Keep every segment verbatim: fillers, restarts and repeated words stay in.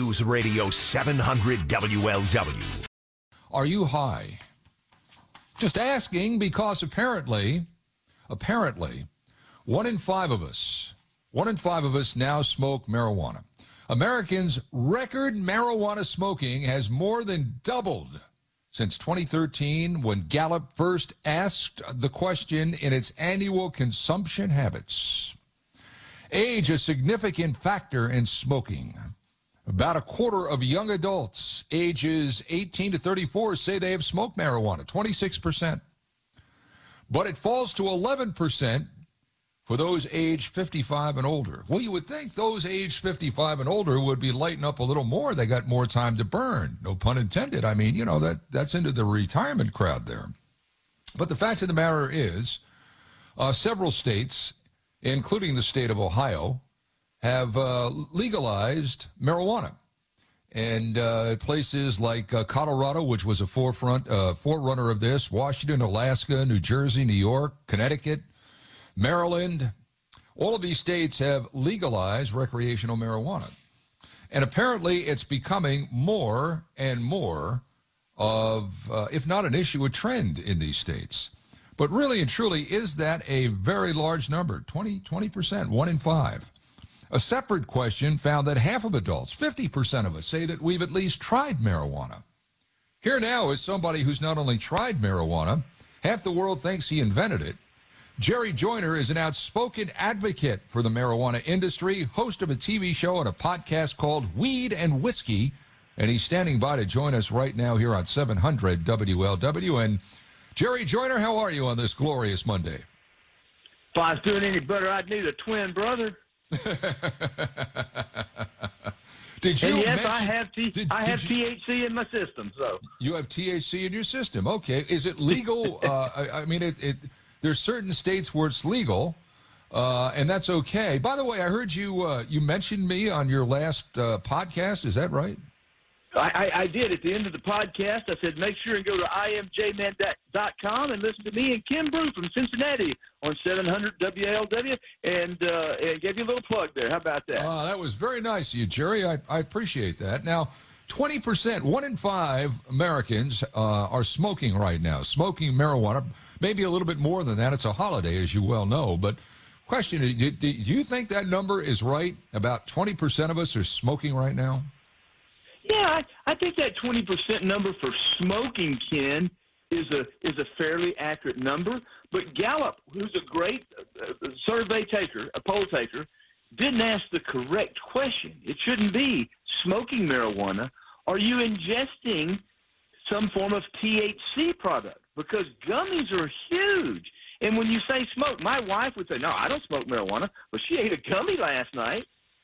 News Radio seven hundred W L W. Are you high? Just asking because apparently, apparently, one in five of us, one in five of us now smoke marijuana. Americans' record marijuana smoking has more than doubled since twenty thirteen, when Gallup first asked the question in its annual consumption habits. Age, a significant factor in smoking. About a quarter of young adults ages eighteen to thirty-four say they have smoked marijuana, twenty-six percent. But it falls to eleven percent for those aged fifty-five and older. Well, you would think those aged fifty-five and older would be lighting up a little more. They got more time to burn. No pun intended. I mean, you know, that that's into the retirement crowd there. But the fact of the matter is, uh, several states, including the state of Ohio, have uh, legalized marijuana. And uh, places like uh, Colorado, which was a forefront, uh, forerunner of this, Washington, Alaska, New Jersey, New York, Connecticut, Maryland, all of these states have legalized recreational marijuana. And apparently it's becoming more and more of, uh, if not an issue, a trend in these states. But really and truly, is that a very large number? twenty, twenty percent, one in five. A separate question found that half of adults, fifty percent of us, say that we've at least tried marijuana. Here now is somebody who's not only tried marijuana, half the world thinks he invented it. Jerry Joyner is an outspoken advocate for the marijuana industry, host of a T V show and a podcast called Weed and Whiskey, and he's standing by to join us right now here on seven hundred W L W. And Jerry Joyner, how are you on this glorious Monday? If I was doing any better, I'd need a twin brother. Did you and yes, mention, I have, T- did, I have you, T H C in my system. So you have T H C in your system. Okay. Is it legal? uh, I, I mean, it, it, there's certain states where it's legal, uh, and that's okay. By the way, I heard you uh, you mentioned me on your last uh, podcast. Is that right? I, I, I did. At the end of the podcast, I said, make sure and go to I M J man dot com and listen to me and Kim Brew from Cincinnati on seven hundred W L W, and, uh, and gave you a little plug there. How about that? Uh, that was very nice of you, Jerry. I, I appreciate that. Now, twenty percent, one in five Americans uh, are smoking right now, smoking marijuana. Maybe a little bit more than that. It's a holiday, as you well know. But question, do, do you think that number is right? About twenty percent of us are smoking right now? Yeah, I, I think that twenty percent number for smoking, Ken, is a is a fairly accurate number. But Gallup, who's a great uh, survey taker, a poll taker, didn't ask the correct question. It shouldn't be smoking marijuana. Are you ingesting some form of T H C product? Because gummies are huge. And when you say smoke, my wife would say, no, I don't smoke marijuana, but she ate a gummy last night.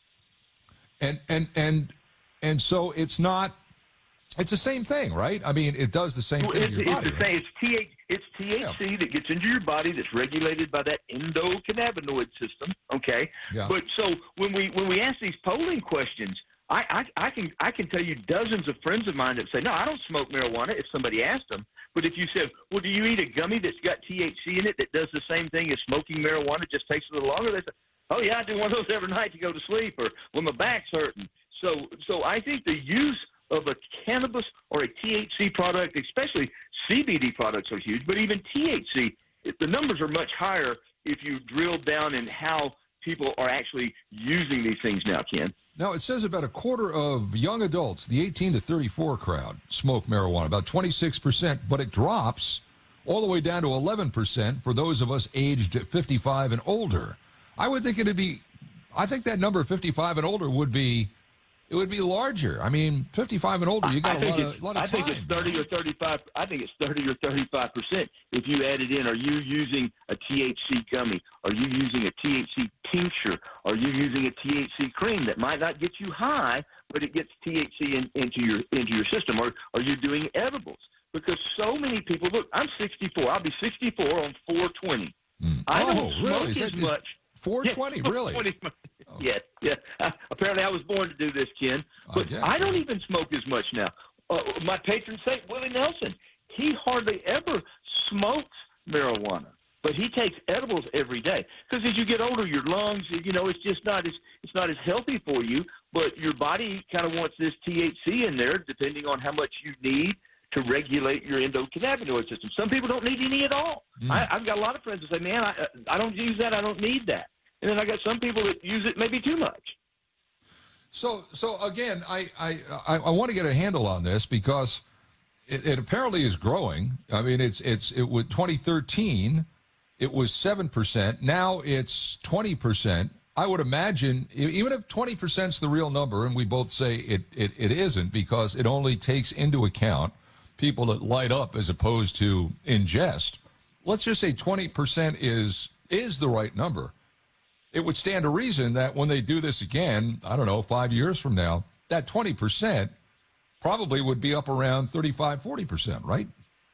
And and and and so it's not, it's the same thing, right? I mean, it does the same well, thing it's, in your body. It's the same. It's, T H, it's T H C yeah. that gets into your body that's regulated by that endocannabinoid system, okay? Yeah. But so when we when we ask these polling questions, I, I, I can I can tell you dozens of friends of mine that say, no, I don't smoke marijuana if somebody asked them. But if you said, well, do you eat a gummy that's got T H C in it that does the same thing as smoking marijuana, just takes a little longer? They say, oh, yeah, I do one of those every night to go to sleep or when my back's hurting. So, so I think the use of a cannabis or a T H C product, especially C B D products, are huge. But even T H C, the numbers are much higher if you drill down in how people are actually using these things now, Ken. Now, it says about a quarter of young adults, the eighteen to thirty-four crowd, smoke marijuana, about twenty-six percent, but it drops all the way down to eleven percent for those of us aged fifty-five and older. I would think it'd be, I think that number fifty-five and older would be, it would be larger. I mean, fifty-five and older, you got a lot of, lot of I time. think it's thirty or thirty-five. I think it's thirty or thirty-five percent. If you added in, are you using a T H C gummy? Are you using a T H C tincture? Are you using a T H C cream that might not get you high, but it gets T H C in, into your into your system? Or are you doing edibles? Because so many people, look, I'm sixty-four. I'll be sixty-four on four twenty. Mm. I oh, don't smoke really? Is as that, much. four twenty, yeah, really? four twenty. Oh. Yeah, yeah. Uh, apparently, I was born to do this, Ken. But I, I don't even smoke as much now. Uh, my patron saint, Willie Nelson, he hardly ever smokes marijuana, but he takes edibles every day. Because as you get older, your lungs, you know, it's just not as it's not as healthy for you. but your body kind of wants this T H C in there, depending on how much you need to regulate your endocannabinoid system. Some people don't need any at all. Mm. I, I've got a lot of friends that say, man, I, I don't use that. I don't need that. And then I got some people that use it maybe too much. So, so again, I, I, I, I want to get a handle on this because it, it apparently is growing. I mean, it's, it's, it was twenty thirteen, it was seven percent. Now it's twenty percent. I would imagine, even if twenty percent is the real number, and we both say it, it, it isn't because it only takes into account people that light up as opposed to ingest, let's just say twenty percent is is the right number. It would stand to reason that when they do this again, I don't know, five years from now, that twenty percent probably would be up around thirty-five, forty percent, right?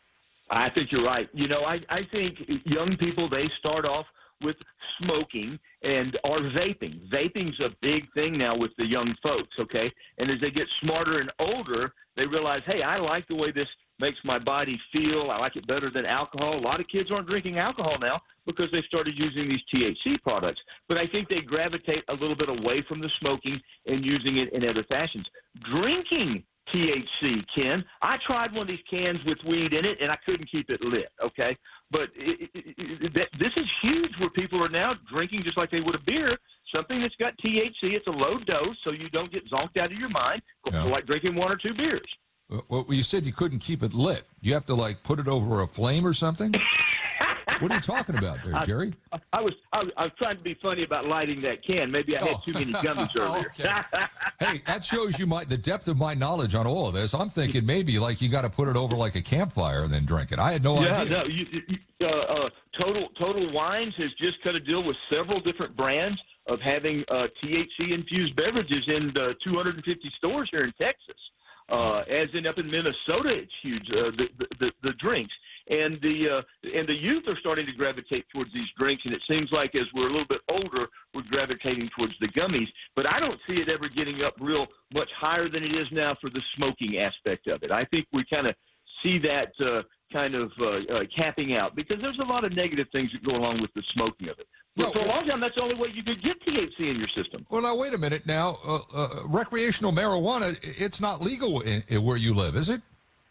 I think you're right. You know, I, I think young people, they start off with smoking and or vaping. Vaping's a big thing now with the young folks, okay? And as they get smarter and older, they realize, hey, I like the way this makes my body feel. I like it better than alcohol. A lot of kids aren't drinking alcohol now because they started using these T H C products. But I think they gravitate a little bit away from the smoking and using it in other fashions. Drinking T H C, Ken, I tried one of these cans with weed in it, and I couldn't keep it lit, okay? But it, it, it, that, this is huge where people are now drinking just like they would a beer, something that's got T H C. It's a low dose, so you don't get zonked out of your mind, yeah. like drinking one or two beers. Well, you said you couldn't keep it lit. You have to, like, put it over a flame or something? What are you talking about there, Jerry? I, I, was, I was I was trying to be funny about lighting that can. Maybe I had oh. too many gummies earlier. Hey, that shows you my the depth of my knowledge on all of this. I'm thinking maybe like you got to put it over like a campfire and then drink it. I had no yeah, idea. No, you, you, uh, uh, Total Total Wines has just cut a deal with several different brands of having uh, T H C infused beverages in the two hundred fifty stores here in Texas. Uh, as in up in Minnesota, it's huge. Uh, the, the the drinks and the uh, and the youth are starting to gravitate towards these drinks, and it seems like as we're a little bit older, we're gravitating towards the gummies. But I don't see it ever getting up real much higher than it is now for the smoking aspect of it. I think we kind of see that uh, kind of uh, uh, capping out because there's a lot of negative things that go along with the smoking of it. But no, for a long time, that's the only way you could get T H C in your system. Well, now, wait a minute. Now, uh, uh, recreational marijuana, it's not legal in, in where you live, is it?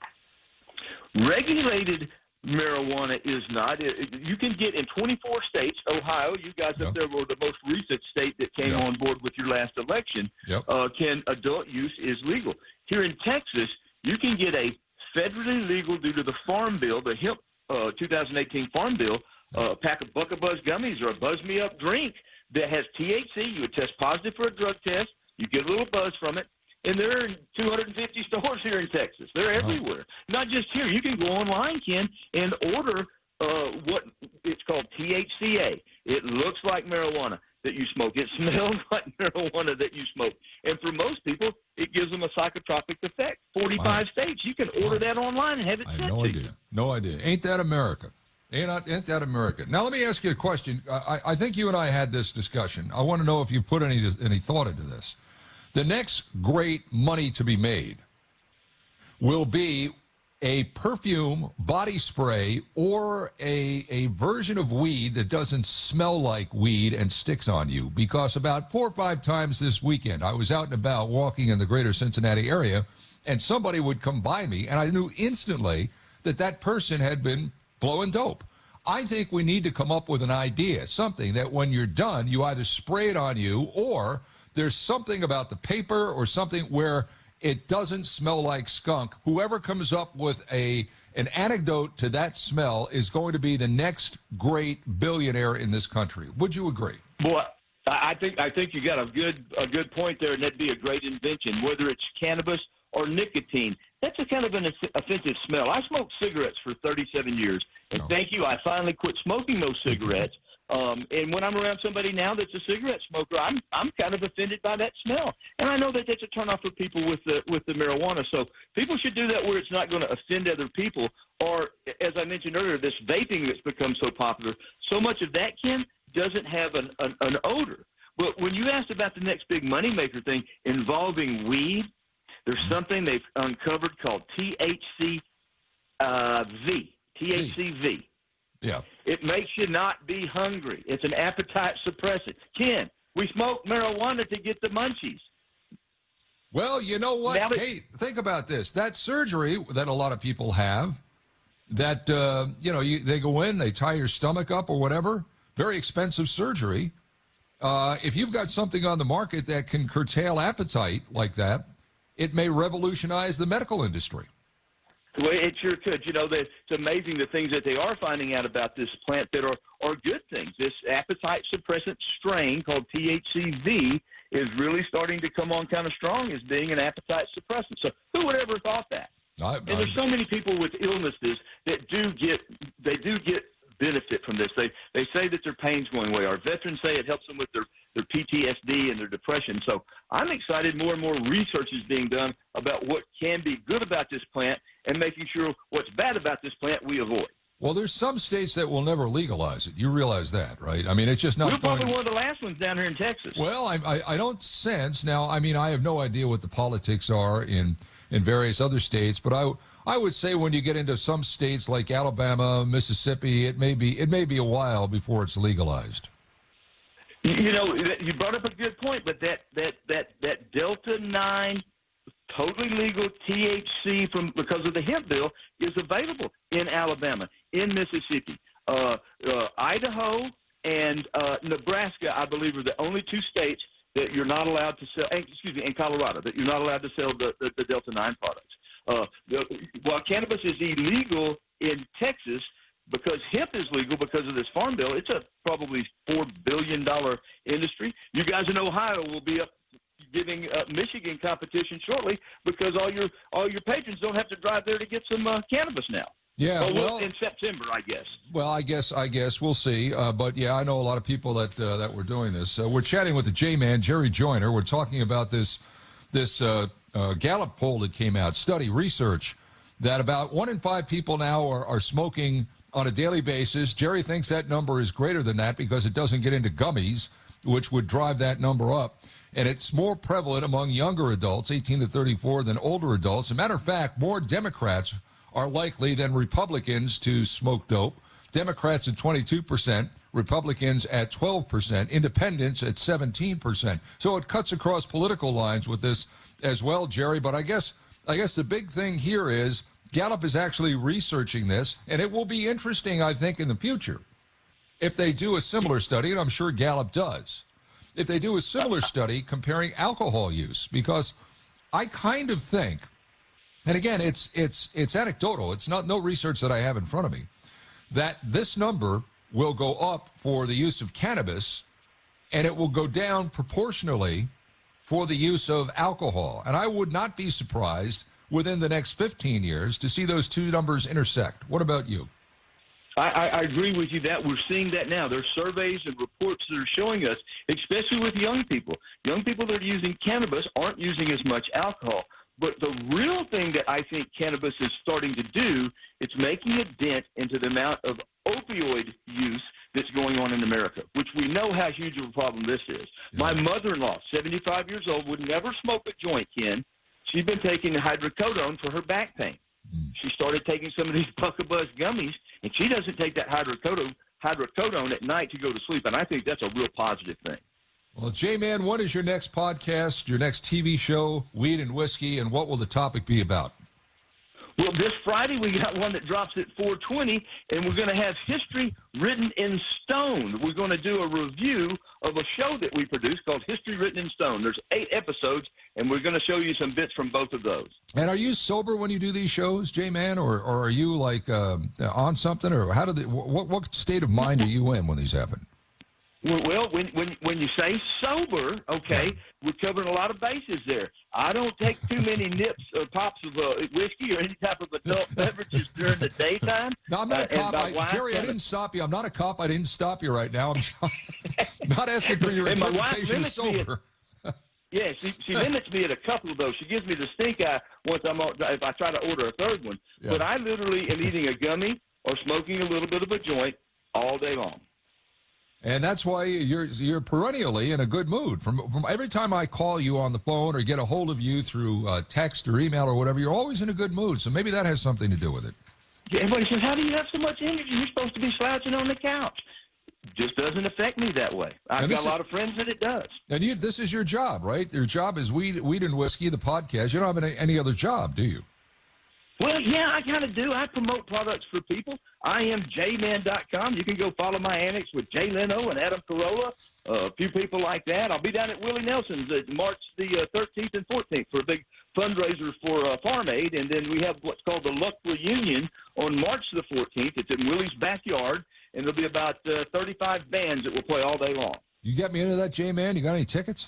Regulated marijuana is not. It, it, you can get in twenty-four states. Ohio, you guys yep. up there were the most recent state that came yep. on board with your last election. Yep. Uh, can adult use is legal. Here in Texas, you can get a federally legal due to the Farm Bill, the hemp uh, two thousand eighteen Farm Bill, uh, a pack of Bucka Buzz gummies or a Buzz Me Up drink that has T H C. You would test positive for a drug test. You get a little buzz from it. And they're in two hundred fifty stores here in Texas. They're everywhere. Oh. Not just here. You can go online, Ken, and order uh, what it's called T H C A. It looks like marijuana that you smoke. It smells like marijuana that you smoke. And for most people, it gives them a psychotropic effect. forty-five wow. states. You can order wow. that online and have it I sent have no to idea. you. No idea. Ain't that America? Ain't, ain't that America? Now, let me ask you a question. I, I think you and I had this discussion. I want to know if you put any any thought into this. The next great money to be made will be a perfume, body spray, or a, a version of weed that doesn't smell like weed and sticks on you. Because about four or five times this weekend, I was out and about walking in the greater Cincinnati area, and somebody would come by me, and I knew instantly that that person had been blowing dope. I think we need to come up with an idea, something that when you're done, you either spray it on you or there's something about the paper or something where it doesn't smell like skunk. Whoever comes up with a an anecdote to that smell is going to be the next great billionaire in this country. Would you agree? Boy, I think I think you got a good a good point there, and that'd be a great invention. Whether it's cannabis or nicotine, that's a kind of an offensive smell. I smoked cigarettes for thirty-seven years, and no. thank you, I finally quit smoking those cigarettes. Um, and when I'm around somebody now that's a cigarette smoker, I'm I'm kind of offended by that smell. And I know that that's a turnoff for people with the with the marijuana. So people should do that where it's not going to offend other people. Or, as I mentioned earlier, this vaping that's become so popular, so much of that, Ken, doesn't have an, an, an odor. But when you asked about the next big moneymaker thing involving weed, there's something they've uncovered called T H C uh, V. T H C V. Yeah. It makes you not be hungry. It's an appetite suppressant. Ken, we smoke marijuana to get the munchies. Well, you know what? That, hey, think about this. That surgery that a lot of people have, that, uh, you know, you, they go in, they tie your stomach up or whatever, very expensive surgery. Uh, if you've got something on the market that can curtail appetite like that, it may revolutionize the medical industry. Well, it sure could. You know, it's amazing the things that they are finding out about this plant that are, are good things. This appetite suppressant strain called T H C V is really starting to come on kind of strong as being an appetite suppressant. So who would ever thought that? I, and there's so many people with illnesses that do get they do get benefit from this. They they say that their pain's going away. Our veterans say it helps them with their, their P T S D and their depression. So I'm excited more and more research is being done about what can be good about this plant and making sure what's bad about this plant we avoid. Well, there's some states that will never legalize it. You realize that, right? I mean, it's just not We're going probably to... one of the last ones down here in Texas. Well, I, I, I don't sense... Now, I mean, I have no idea what the politics are in, in various other states, but I, I would say when you get into some states like Alabama, Mississippi, it may be, it may be a while before it's legalized. You know, you brought up a good point, but that, that, that, that Delta nine totally legal T H C from because of the hemp bill is available in Alabama, in Mississippi, uh, uh, Idaho, and uh, Nebraska. I believe are the only two states that you're not allowed to sell. Excuse me, in Colorado, that you're not allowed to sell the, the, the Delta nine products. Uh, the, while cannabis is illegal in Texas because hemp is legal because of this farm bill, it's a probably four billion dollar industry. You guys in Ohio will be up giving uh, Michigan competition shortly because all your all your patrons don't have to drive there to get some uh, cannabis now. Yeah, well, well, in September, I guess. Well, I guess I guess we'll see. Uh, but yeah, I know a lot of people that uh, that were doing this. Uh, we're chatting with the J-Man, Jerry Joyner. We're talking about this this uh, uh, Gallup poll that came out, study research that about one in five people now are, are smoking on a daily basis. Jerry thinks that number is greater than that because it doesn't get into gummies, which would drive that number up. And it's more prevalent among younger adults, eighteen to thirty-four, than older adults. As a matter of fact, more Democrats are likely than Republicans to smoke dope. Democrats at twenty-two percent, Republicans at twelve percent, independents at seventeen percent. So it cuts across political lines with this as well, Jerry. But I guess I guess the big thing here is Gallup is actually researching this, and it will be interesting, I think, in the future if they do a similar study, and I'm sure Gallup does. If they do a similar study comparing alcohol use, because I kind of think, and again, it's it's it's anecdotal, it's not no research that I have in front of me, that this number will go up for the use of cannabis, and it will go down proportionally for the use of alcohol. And I would not be surprised within the next fifteen years to see those two numbers intersect. What about you? I, I, I agree with you that we're seeing that now. There's surveys and reports that are showing us, especially with young people. Young people that are using cannabis aren't using as much alcohol. But the real thing that I think cannabis is starting to do, it's making a dent into the amount of opioid use that's going on in America, which we know how huge of a problem this is. Yeah. My mother-in-law, seventy-five years old, would never smoke a joint, Ken. She's been taking hydrocodone for her back pain. She started taking some of these Buckabuzz gummies, and she doesn't take that hydrocodone, hydrocodone at night to go to sleep, and I think that's a real positive thing. Well, J-Man, what is your next podcast, your next T V show, Weed and Whiskey, and what will the topic be about? Well, this Friday we got one that drops at four twenty, and we're going to have history written in stone. We're going to do a review of a show that we produced called History Written in Stone. There's eight episodes, and we're going to show you some bits from both of those. And are you sober when you do these shows, J-Man, or, or are you like um, on something, or how do they, what, what state of mind are you in when these happen? Well, when when when you say sober, okay, we're covering a lot of bases there. I don't take too many nips or pops of uh, whiskey or any type of adult beverages during the daytime. No, I'm not a uh, cop. I, Jerry, I didn't stop you. I'm not a cop. I didn't stop you right now. I'm not asking for your interpretation of sober. At, yeah, she, she limits me at a couple of those. She gives me the stink eye once I'm on, if I try to order a third one. Yeah. But I literally am eating a gummy or smoking a little bit of a joint all day long. And that's why you're you're perennially in a good mood. From from every time I call you on the phone or get a hold of you through uh, text or email or whatever, you're always in a good mood. So maybe that has something to do with it. Everybody says, "How do you have so much energy? You're supposed to be slouching on the couch." just doesn't affect me that way. I've got a lot of friends that it does. And you, this is your job, right? Your job is Weed, Weed and Whiskey, the podcast. You don't have any, any other job, do you? Well, yeah, I kind of do. I promote products for people. I am j man dot com. You can go follow my annex with Jay Leno and Adam Carolla, uh, a few people like that. I'll be down at Willie Nelson's at March the uh, thirteenth and fourteenth for a big fundraiser for uh, Farm Aid. And then we have what's called the Luck Reunion on March the fourteenth. It's in Willie's backyard, and there'll be about uh, thirty-five bands that will play all day long. You get me into that, J-Man? You got any tickets?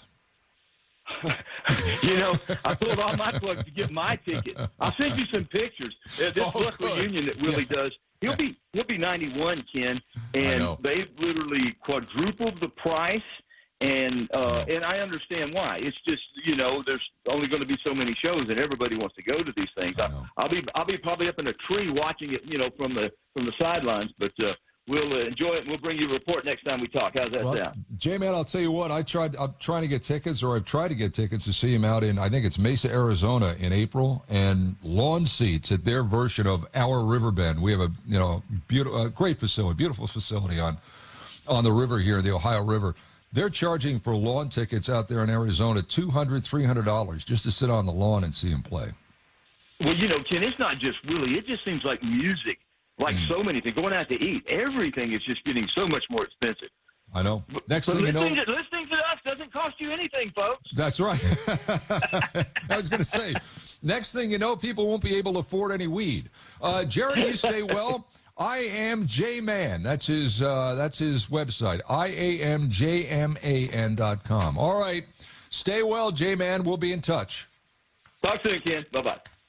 You know, I pulled all my plugs to get my ticket. I'll send you some pictures. Uh, this Oh, Luck good. Reunion that Willie Yeah. does, he'll Yeah. be he'll be ninety-one, Ken, I and know. they've literally quadrupled the price. And uh, and I understand why. It's just, you know, there's only going to be so many shows, and everybody wants to go to these things. I I know. I'll be I'll be probably up in a tree watching it, you know, from the from the sidelines. But uh, we'll uh, enjoy it, and we'll bring you a report next time we talk. How's that Well, sound? J-Man, I'll tell you what. I tried. I'm trying to get tickets, or I've tried to get tickets to see him out in, I think it's Mesa, Arizona, in April, and lawn seats at their version of our Riverbend. We have a you know beautiful, a great facility, beautiful facility on on the river here, the Ohio River. They're charging for lawn tickets out there in Arizona two hundred dollars, three hundred dollars just to sit on the lawn and see him play. Well, you know, Ken, it's not just Willie. It just seems like music, like Mm. so many things. Going out to eat, everything is just getting so much more expensive. I know. Next But thing you know, listening, to, listening to us doesn't cost you anything, folks. that's right. I was going to say, next thing you know, people won't be able to afford any weed. Uh, Jerry, you stay well. I am J-Man. That's his, uh, that's his website, I A M J M A N dot com. All right. Stay well, J-Man. We'll be in touch. Talk soon, Ken. Bye-bye.